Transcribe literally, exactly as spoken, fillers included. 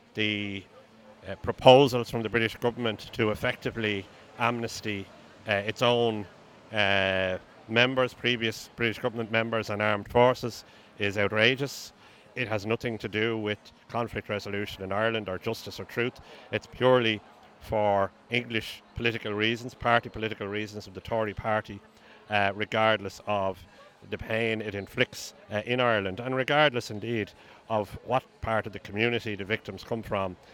the uh, proposals from the British government to effectively amnesty uh, its own uh, members, previous British government members and armed forces, is outrageous. It has nothing to do with conflict resolution in Ireland or justice or truth. It's purely for English political reasons, party political reasons of the Tory party, uh, regardless of the pain it inflicts uh, in Ireland, and regardless indeed of what part of the community the victims come from.